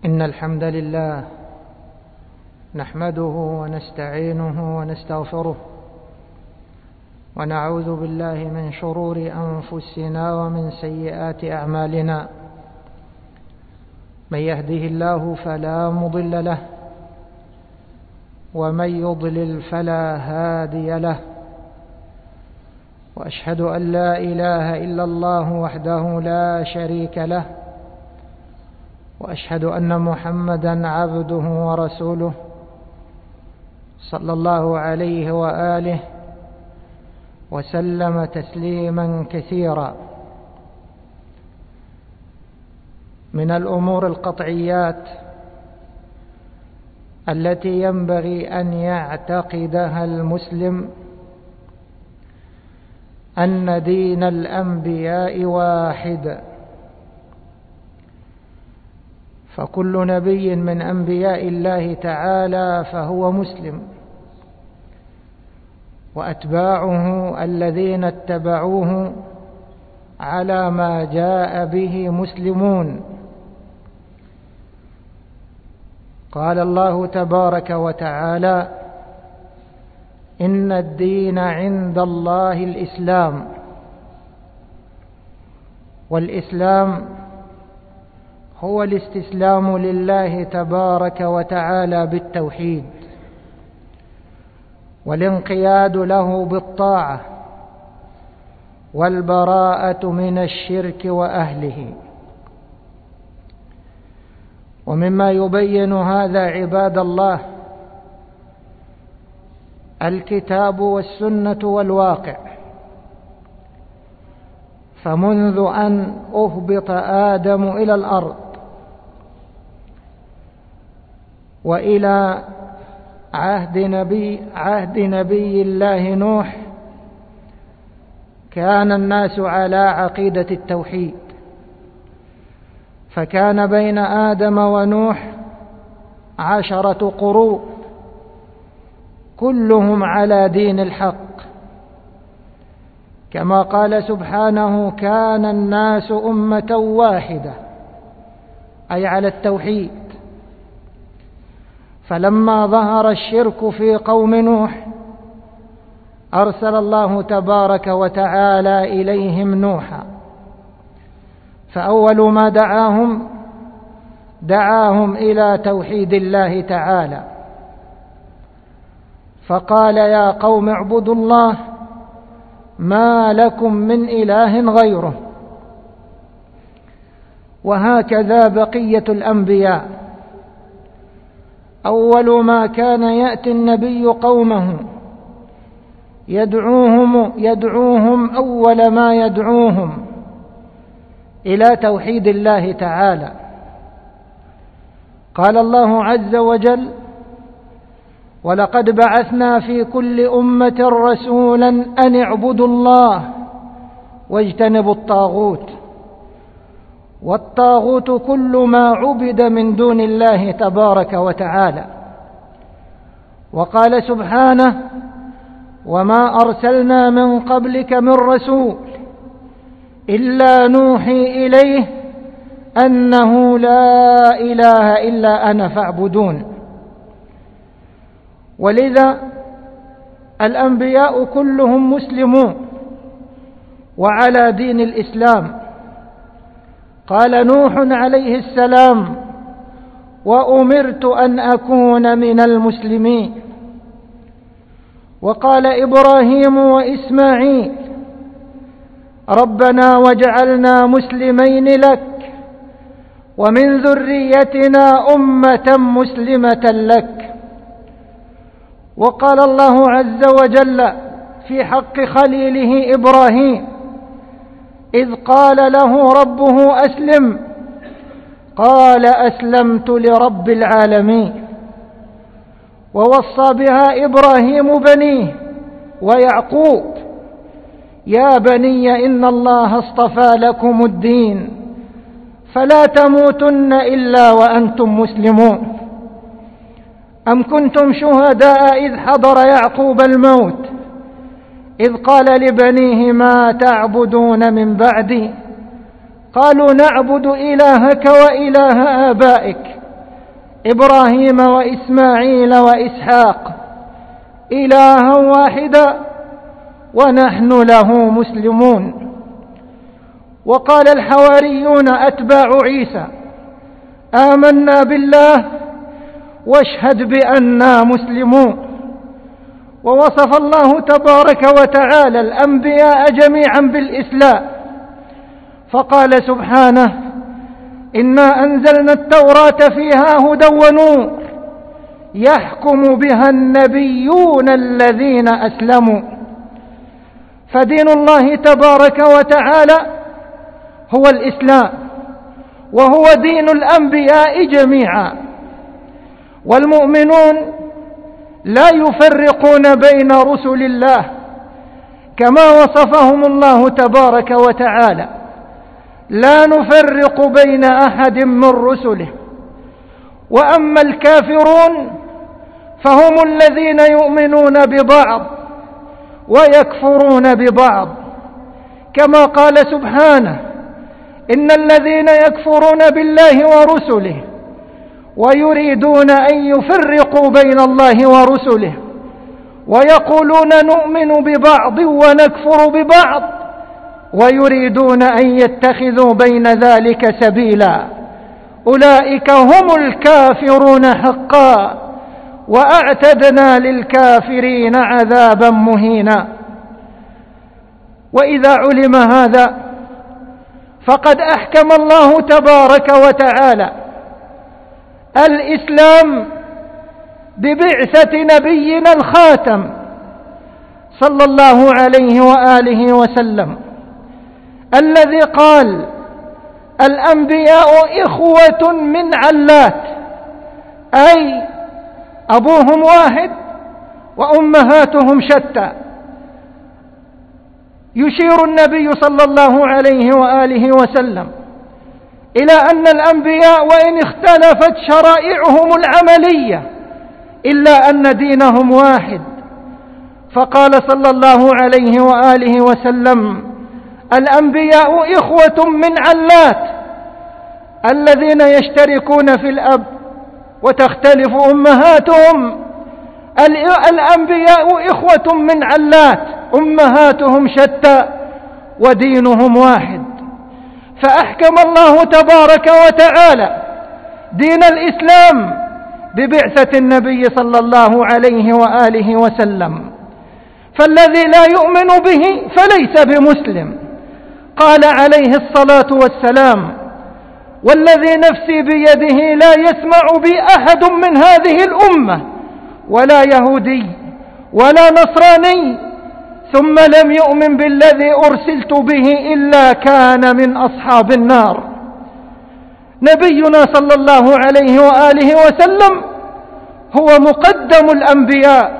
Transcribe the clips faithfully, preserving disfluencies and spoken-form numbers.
إن الحمد لله نحمده ونستعينه ونستغفره ونعوذ بالله من شرور أنفسنا ومن سيئات أعمالنا. من يهده الله فلا مضل له ومن يضلل فلا هادي له، وأشهد أن لا إله إلا الله وحده لا شريك له، وأشهد أن محمدًا عبده ورسوله صلى الله عليه وآله وسلم تسليمًا كثيرا. من الأمور القطعيات التي ينبغي أن يعتقدها المسلم أن دين الأنبياء واحد، فكل نبي من أنبياء الله تعالى فهو مسلم، وأتباعه الذين اتبعوه على ما جاء به مسلمون. قال الله تبارك وتعالى: إن الدين عند الله الإسلام. والإسلام هو الاستسلام لله تبارك وتعالى بالتوحيد، والانقياد له بالطاعة، والبراءة من الشرك وأهله. ومما يبين هذا عباد الله الكتاب والسنة والواقع. فمنذ أن أهبط آدم إلى الأرض وإلى عهد نبي, عهد نبي الله نوح كان الناس على عقيدة التوحيد، فكان بين آدم ونوح عشرة قرون كلهم على دين الحق، كما قال سبحانه: كان الناس أمة واحدة، أي على التوحيد. فلما ظهر الشرك في قوم نوح أرسل الله تبارك وتعالى إليهم نوحا، فأول ما دعاهم دعاهم إلى توحيد الله تعالى، فقال: يا قوم اعبدوا الله ما لكم من إله غيره. وهكذا بقية الأنبياء، أول ما كان يأتي النبي قومه يدعوهم يدعوهم أول ما يدعوهم إلى توحيد الله تعالى. قال الله عز وجل: ولقد بعثنا في كل أمة رسولا أن اعبدوا الله واجتنبوا الطاغوت. والطاغوت كل ما عبد من دون الله تبارك وتعالى. وقال سبحانه: وما أرسلنا من قبلك من رسول إلا نوحي إليه أنه لا إله إلا أنا فاعبدون. ولذا الأنبياء كلهم مسلمون وعلى دين الإسلام. قال نوح عليه السلام: وأمرت أن أكون من المسلمين. وقال إبراهيم وإسماعيل: ربنا واجعلنا مسلمين لك ومن ذريتنا أمة مسلمة لك. وقال الله عز وجل في حق خليله إبراهيم إذ قال له ربه أسلم، قال أسلمت لرب العالمين. ووصى بها إبراهيم بنيه ويعقوب: يا بني إن الله اصطفى لكم الدين فلا تموتن إلا وأنتم مسلمون. أم كنتم شهداء إذ حضر يعقوب الموت إذ قال لبنيه ما تعبدون من بعدي قالوا نعبد إلهك وإله آبائك إبراهيم وإسماعيل وإسحاق إلها واحدا ونحن له مسلمون. وقال الحواريون أتباع عيسى آمنا بالله واشهد بأننا مسلمون. ووصف الله تبارك وتعالى الأنبياء جميعا بالإسلام، فقال سبحانه إنا أنزلنا التوراة فيها هدى ونور يحكم بها النبيون الذين أسلموا. فدين الله تبارك وتعالى هو الإسلام، وهو دين الأنبياء جميعا. والمؤمنون لا يفرقون بين رسل الله كما وصفهم الله تبارك وتعالى، لا نفرق بين أحد من رسله. وأما الكافرون فهم الذين يؤمنون ببعض ويكفرون ببعض، كما قال سبحانه إن الذين يكفرون بالله ورسله ويريدون أن يفرقوا بين الله ورسله ويقولون نؤمن ببعض ونكفر ببعض ويريدون أن يتخذوا بين ذلك سبيلا أولئك هم الكافرون حقا وأعتدنا للكافرين عذابا مهينا. وإذا علم هذا فقد أحكم الله تبارك وتعالى الإسلام ببعثة نبينا الخاتم صلى الله عليه وآله وسلم، الذي قال الأنبياء إخوة من علات، أي أبوهم واحد وأمهاتهم شتى. يشير النبي صلى الله عليه وآله وسلم إلى أن الأنبياء وإن اختلفت شرائعهم العملية إلا أن دينهم واحد، فقال صلى الله عليه وآله وسلم الأنبياء إخوة من علات، الذين يشتركون في الأب وتختلف أمهاتهم. الأنبياء إخوة من علات أمهاتهم شتى ودينهم واحد. فأحكم الله تبارك وتعالى دين الإسلام ببعثة النبي صلى الله عليه وآله وسلم، فالذي لا يؤمن به فليس بمسلم. قال عليه الصلاة والسلام والذي نفسي بيده لا يسمع بي أحد من هذه الأمة ولا يهودي ولا نصراني ثم لم يؤمن بالذي أرسلت به إلا كان من أصحاب النار. نبينا صلى الله عليه وآله وسلم هو مقدم الأنبياء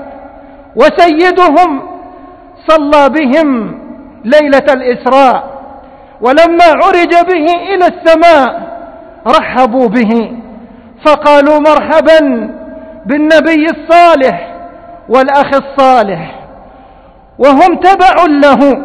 وسيدهم، صلى بهم ليلة الإسراء، ولما عرج به إلى السماء رحبوا به فقالوا مرحبا بالنبي الصالح والأخ الصالح، وهم تبع له.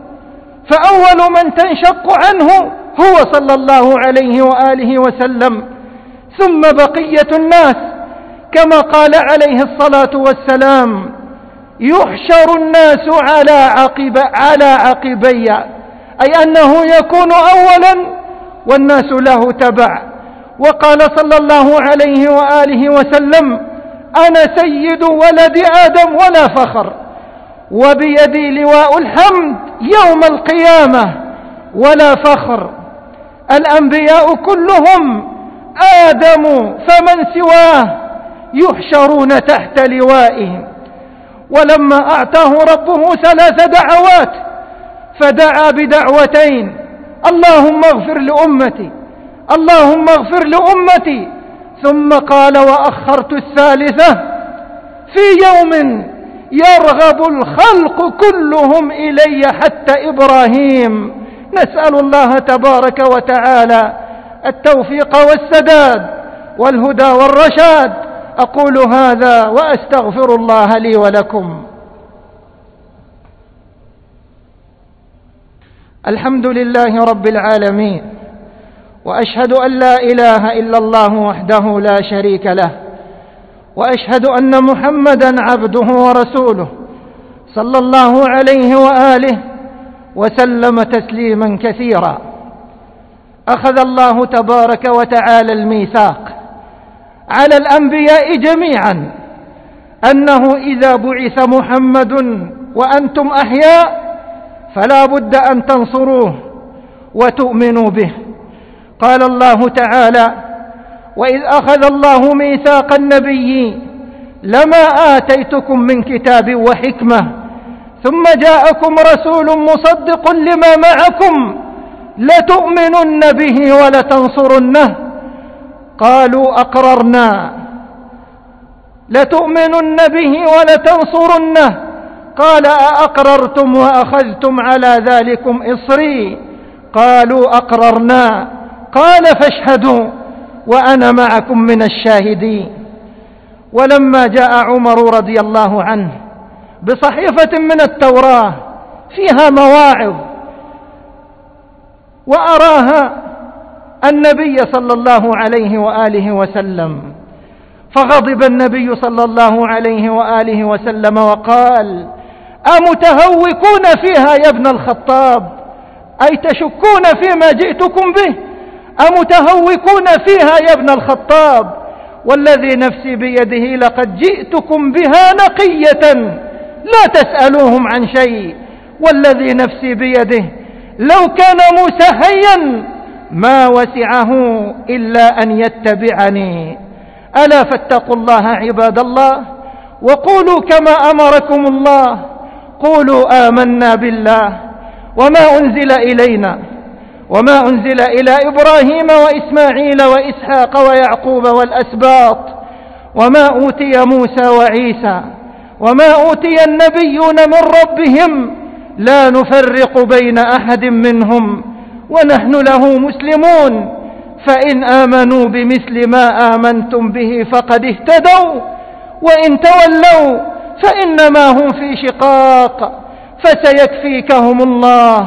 فأول من تنشق عنه هو صلى الله عليه وآله وسلم، ثم بقية الناس، كما قال عليه الصلاة والسلام يحشر الناس على عقب على عقبي، أي أنه يكون أولا والناس له تبع. وقال صلى الله عليه وآله وسلم أنا سيد ولد آدم ولا فخر، وبيدي لواء الحمد يوم القيامة ولا فخر. الأنبياء كلهم آدم فمن سواه يحشرون تحت لوائه. ولما أعطاه ربه ثلاث دعوات فدعا بدعوتين: اللهم اغفر لأمتي، اللهم اغفر لأمتي، ثم قال وأخرت الثالثة في يوم يرغب الخلق كلهم إلي حتى إبراهيم. نسأل الله تبارك وتعالى التوفيق والسداد والهدى والرشاد. أقول هذا وأستغفر الله لي ولكم. الحمد لله رب العالمين، وأشهد أن لا إله إلا الله وحده لا شريك له، وأشهد أن محمدًا عبده ورسوله صلى الله عليه وآله وسلم تسليمًا كثيرا. أخذ الله تبارك وتعالى الميثاق على الأنبياء جميعًا أنه إذا بعث محمد وأنتم أحياء فلا بد أن تنصروه وتؤمنوا به. قال الله تعالى: وإذ أخذ الله ميثاق النبي لما آتيتكم من كتاب وحكمة ثم جاءكم رسول مصدق لما معكم لتؤمنن به ولتنصرنه قالوا أقررنا لتؤمنن به ولتنصرنه قال أأقررتم وأخذتم على ذلكم إصري قالوا أقررنا قال فاشهدوا وأنا معكم من الشاهدين. ولما جاء عمر رضي الله عنه بصحيفة من التوراة فيها مواعظ وأراها النبي صلى الله عليه وآله وسلم، فغضب النبي صلى الله عليه وآله وسلم وقال: أمتهوكون فيها يا ابن الخطاب، أي تشكون فيما جئتكم به، أمتهوكون فيها يا ابن الخطاب، والذي نفسي بيده لقد جئتكم بها نقية لا تسألوهم عن شيء، والذي نفسي بيده لو كان موسى حيا ما وسعه إلا أن يتبعني. ألا فاتقوا الله عباد الله وقولوا كما أمركم الله، قولوا آمنا بالله وما أنزل إلينا وما أنزل إلى إبراهيم وإسماعيل وإسحاق ويعقوب والأسباط وما أوتي موسى وعيسى وما أوتي النبيون من ربهم لا نفرق بين أحد منهم ونحن له مسلمون، فإن آمنوا بمثل ما آمنتم به فقد اهتدوا وإن تولوا فإنما هم في شقاق فسيكفيكهم الله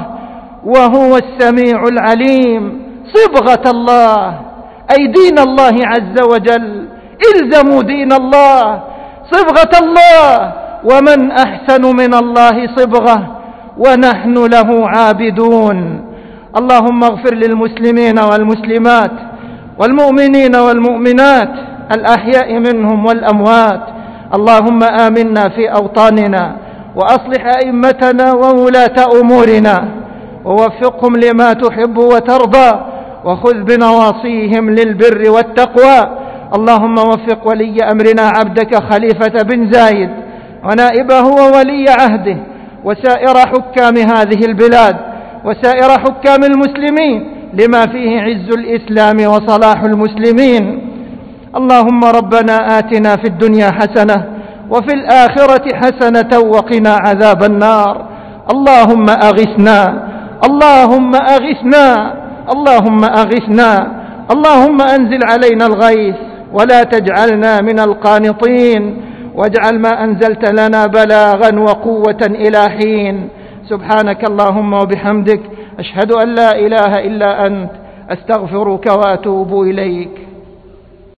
وهو السميع العليم. صبغة الله أي دين الله عز وجل، إلزموا دين الله، صبغة الله، ومن أحسن من الله صبغة ونحن له عابدون. اللهم اغفر للمسلمين والمسلمات والمؤمنين والمؤمنات الأحياء منهم والأموات. اللهم آمنا في أوطاننا وأصلح أئمتنا وولاة أمورنا ووفقهم لما تحب وترضى وخذ بنواصيهم للبر والتقوى. اللهم وفق ولي أمرنا عبدك خليفة بن زايد ونائبه وولي عهده وسائر حكام هذه البلاد وسائر حكام المسلمين لما فيه عز الإسلام وصلاح المسلمين. اللهم ربنا آتنا في الدنيا حسنة وفي الآخرة حسنة وقنا عذاب النار. اللهم أغثنا اللهم أغثنا اللهم أغثنا اللهم أنزل علينا الغيث ولا تجعلنا من القانطين، واجعل ما أنزلت لنا بلاغا وقوة إلى حين. سبحانك اللهم وبحمدك، أشهد أن لا إله إلا أنت، أستغفرك وأتوب إليك.